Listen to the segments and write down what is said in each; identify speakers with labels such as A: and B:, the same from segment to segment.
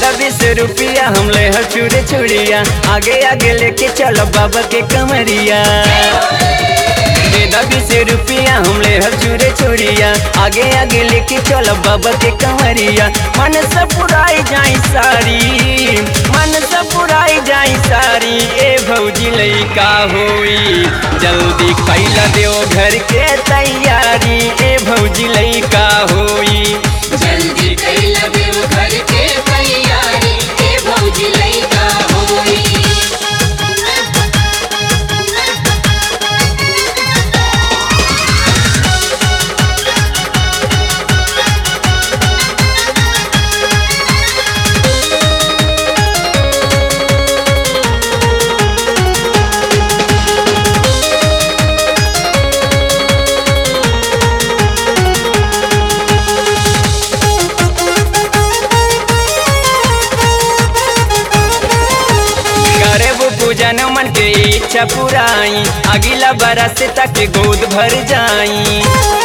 A: ₹20 हम ले चूड़े चूड़िया आगे आगे लेके चलो बाबा के कमरिया। ₹20 हम ले चूड़े चूड़िया आगे आगे लेके चलो बाबा के कमरिया। मन से पुराई जाई सारी, मन से पुराई जाई सारी। ए भौजी लइका होई जल्दी कैला देओ घर के तैयारी। ए भौजी लइका होई
B: जल्दी कैला देओ घर के तैयारी। ए भौजी लइका होई।
A: पूजन मन के इच्छा पुराई अगला बरस तक गोद भर जाई।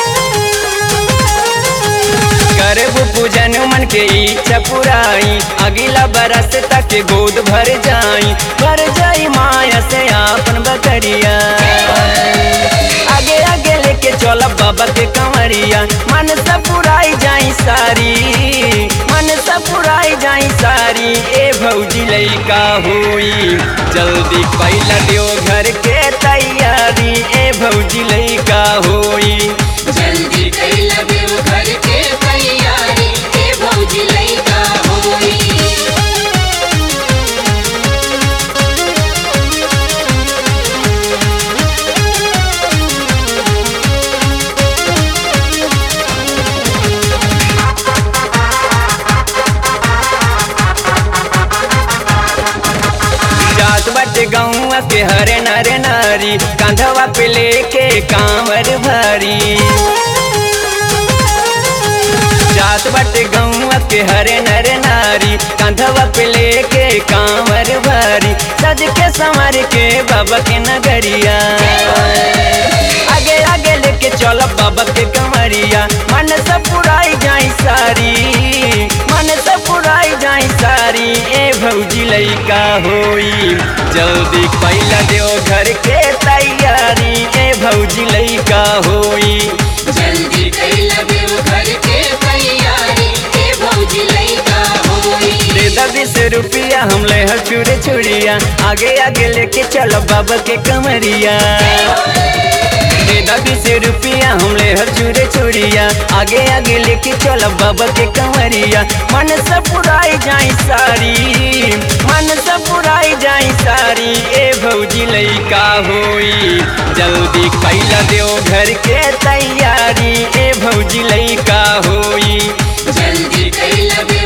A: करब पूजन मन के इच्छा पुराई अगला बरस तक गोद भर जाई माया से आपन बकरिया। आगे आगे लेके चल बाबा के कंवरिया। मन से पुराई जाई सारी, मन से पुराई जाई सारी। ए भौजी लइका होई जल्दी कैला देओ घर के तैयारी। ए भौजी लइका होई
B: जल्दी कैला देओ घर के तैयारी। ए भौजी लइका होई।
A: बट गौआ के हरे नरे नारी कांधवा पे लेके कांवर भारी। जात बट गौआ के हरे नरे नारी कांधवा पे लेके कांवर भारी। सज के संवर के बाबा के नगरिया आगे आगे लेके चलो बाबा के कमरिया। मन से पुराई जाई सारी, मन से पुराई जाई सारी। ए भौजी लइका होई जल्दी कैला देओ घर के तैयारी। ए भौजी लइका होई
B: जल्दी कैला देओ घर के तैयारी। ए भौजी लइका होई।
A: ₹20 हम ले चूड़े चूड़िया आगे आगे लेके चलो बाबा के कमरिया। ₹20 हम ले चूड़े चूड़िया आगे आगे लेके चलो बाबा के कंवरिया। मन से पुराई जाई सारी, मन से पुराई जाई सारी। ए भौजी लइका होई जल्दी कैला देओ घर के तैयारी। ए भौजी लइका होई
B: जल्दी कैला